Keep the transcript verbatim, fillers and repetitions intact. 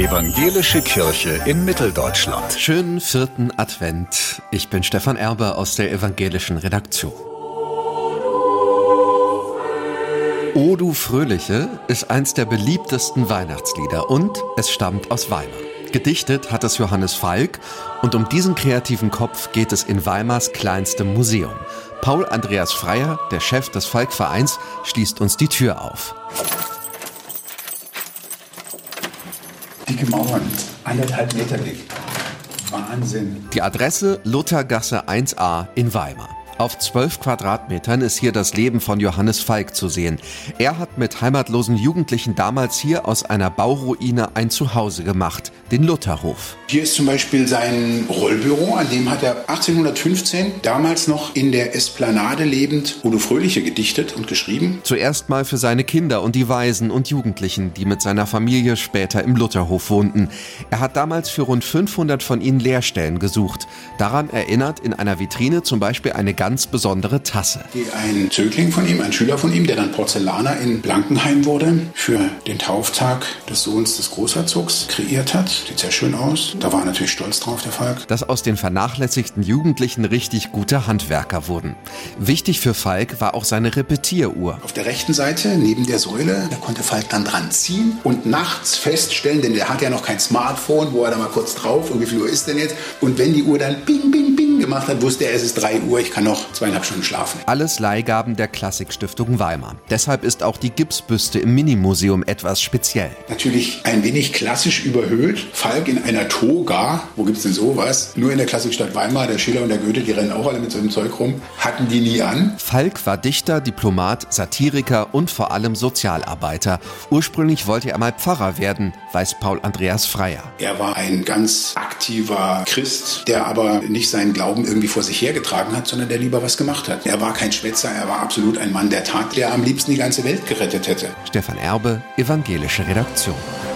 Evangelische Kirche in Mitteldeutschland. Schönen vierten Advent. Ich bin Stefan Erbe aus der evangelischen Redaktion. O du Fröhliche ist eins der beliebtesten Weihnachtslieder und es stammt aus Weimar. Gedichtet hat es Johannes Falk und um diesen kreativen Kopf geht es in Weimars kleinstem Museum. Paul Andreas Freier, der Chef des Falk-Vereins, schließt uns die Tür auf. Dicke Mauern, anderthalb Meter dick. Wahnsinn. Die Adresse Luthergasse eins a in Weimar. Auf zwölf Quadratmetern ist hier das Leben von Johannes Falk zu sehen. Er hat mit heimatlosen Jugendlichen damals hier aus einer Bauruine ein Zuhause gemacht, den Lutherhof. Hier ist zum Beispiel sein Rollbüro, an dem hat er achtzehnhundertfünfzehn, damals noch in der Esplanade lebend, O du Fröhliche gedichtet und geschrieben. Zuerst mal für seine Kinder und die Waisen und Jugendlichen, die mit seiner Familie später im Lutherhof wohnten. Er hat damals für rund fünfhundert von ihnen Lehrstellen gesucht. Daran erinnert in einer Vitrine zum Beispiel eine ganz besondere Tasse. Ein Zögling von ihm, ein Schüler von ihm, der dann Porzellaner in Blankenheim wurde, für den Tauftag des Sohns des Großherzogs kreiert hat. Sieht sehr schön aus. Da war er natürlich stolz drauf, der Falk. Dass aus den vernachlässigten Jugendlichen richtig gute Handwerker wurden. Wichtig für Falk war auch seine Repetieruhr. Auf der rechten Seite, neben der Säule, da konnte Falk dann dran ziehen und nachts feststellen, denn der hat ja noch kein Smartphone, wo er da mal kurz drauf, und wie viel Uhr ist denn jetzt? Und wenn die Uhr dann bing, bing, bing gemacht hat, wusste er, es ist drei Uhr, ich kann noch zweieinhalb Stunden schlafen. Alles Leihgaben der Klassikstiftung Weimar. Deshalb ist auch die Gipsbüste im Minimuseum etwas speziell. Natürlich ein wenig klassisch überhöht. Falk in einer Toga, wo gibt's denn sowas? Nur in der Klassikstadt Weimar, der Schiller und der Goethe, die rennen auch alle mit so einem Zeug rum, hatten die nie an. Falk war Dichter, Diplomat, Satiriker und vor allem Sozialarbeiter. Ursprünglich wollte er mal Pfarrer werden, weiß Paul Andreas Freier. Er war ein ganz aktiver Christ, der aber nicht seinen Glauben irgendwie vor sich hergetragen hat, sondern der lieber was gemacht hat. Er war kein Schwätzer, er war absolut ein Mann der Tat, der am liebsten die ganze Welt gerettet hätte. Stefan Erbe, evangelische Redaktion.